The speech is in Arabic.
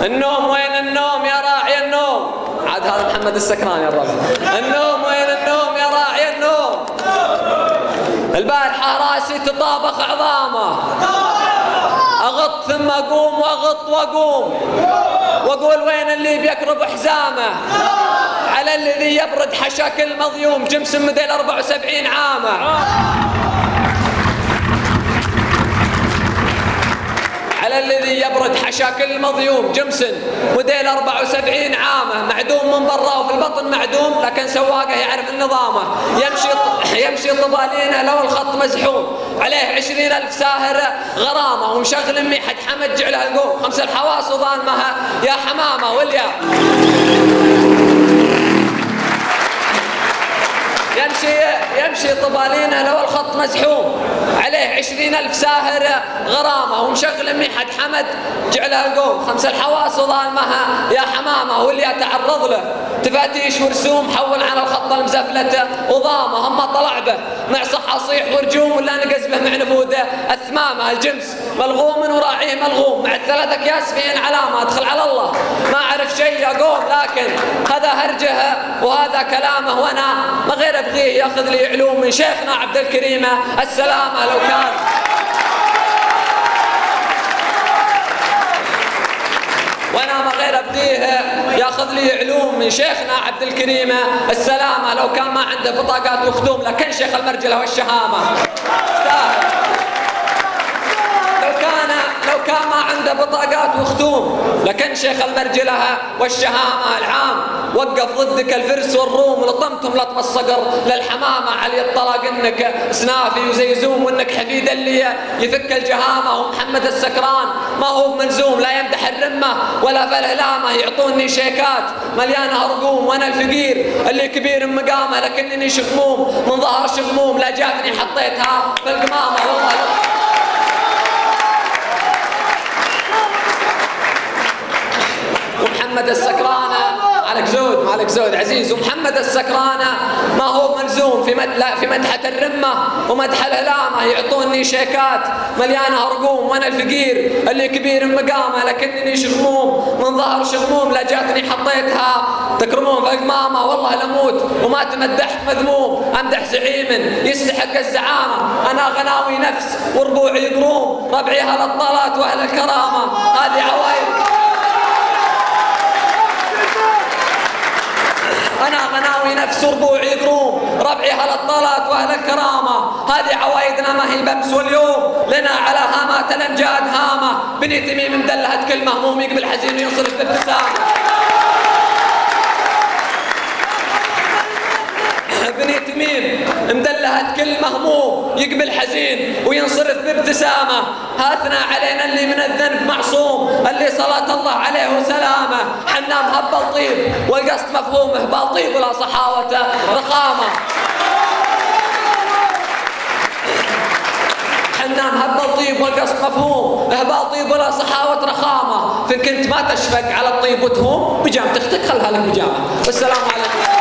النوم وين النوم يا راعي النوم؟ عاد هذا محمد السكران يا الرب. النوم وين النوم يا راعي النوم؟ البارحة راسي تطابخ عظامه، أغط ثم أقوم وأغط وأقوم، وأقول وين اللي بيقرب حزامه؟ على الذي يبرد حشاك المضيوم، جمس موديل 74 عامه. على الذي يبرد حشاك المضيوم، جمسن موديل 74 عامه، معدوم من برا وفي البطن معدوم، لكن سواقه يعرف نظامه، يمشي طبالينه لو الخط مزحوم، عليه 20,000 ساهر غرامه، ومشغل ميحة حمد جعلها القوم، 5 الحواس وظالمها يا حمامه واليا. يمشي طبالينه لو الخط مزحوم، عليه 20,000 ساهر غرامه، ومشغل ميحة حمد جعلها القوم، 5 الحواس وظالمها يا حمامه واللي يتعرض له تفاتيش ورسوم، حول على الخط المزفلة وضامه، هم طلع به مع صحة صيح ورجوم، ولا نقز به مع نفوده اثمامه، الجمس ملغوم وراعيه ملغوم، مع ال3 اكياس فيهن علامه، ادخل على الله ما اعرف شيء اقوم، لكن هذا هرجه وهذا كلامه، وانا ما غير ابغيه ياخذ لي علوم من شيخنا عبد الكريم السلامه. لو كان وانا ما غير ابغيه ياخذ لي علوم من شيخنا عبد الكريم السلامه، لو كان ما عنده بطاقات وختوم، لكن شيخ المرجله والشهامه لو كان ما عنده بطاقات وختوم، لكن شيخ المرجله والشهامه العام وقف ضدك الفرس والروم، ولطمتهم لطم الصقر للحمامه، علي الطلاق انك سنافي وزيزوم، وانك حفيد اللي يفك الجهامه، ومحمد السكران ما هو ملزوم لا يمدح الرمه ولا فالهلامه، يعطوني شيكات مليانه رقوم، وانا الفقير اللي كبير مقامه، لكنني شغموم من ظهر شغموم، لا جاتني حطيتها في القمامه والله. ومحمد السكرانه مالك زود عزيز، ومحمد السكرانه ما هو ملزوم في مدحة الرمه ومدح الهلامه، يعطوني شيكات مليانه رقوم، وانا الفقير اللي كبير مقامه، لكنني شغموم من ظهر شغموم، لا جاتني حطيتها تكرمون في قمامه، والله لموت وما تمدحت مذموم، امدح زعيم يستحق الزعامه، انا غناوي نفس وربوعي قروم، ربعي اهل الطلات واهل الكرامه، هذه عوايد. أنا غناوي نفس ربوعي قروم، ربعي أهل الطلات وأهل الكرامة، هذه عوايدنا ما هي بمس، واليوم لنا على هامات الأمجاد هامة، بني تميم مدلهة كل مهموم يقبل حزين وينصرف بابتسامة. بني تميم مدلهة كل مهموم يقبل حزين وينصرف بابتسامة، هاثنا علينا اللي من الذنب معصوم، اللي صلاة الله عليه وسلامه، حنام هب طيب والقصد مفهومه، بالطيب ولا صحاوة رخامة، حنام هب الطيب والقصد مفهوم، هبال طيب ولا صحاوة رخامة، فإن كنت ما تشفق على الطيب وتهوم، بجامة اختك خلها لك بجامة. والسلام عليكم.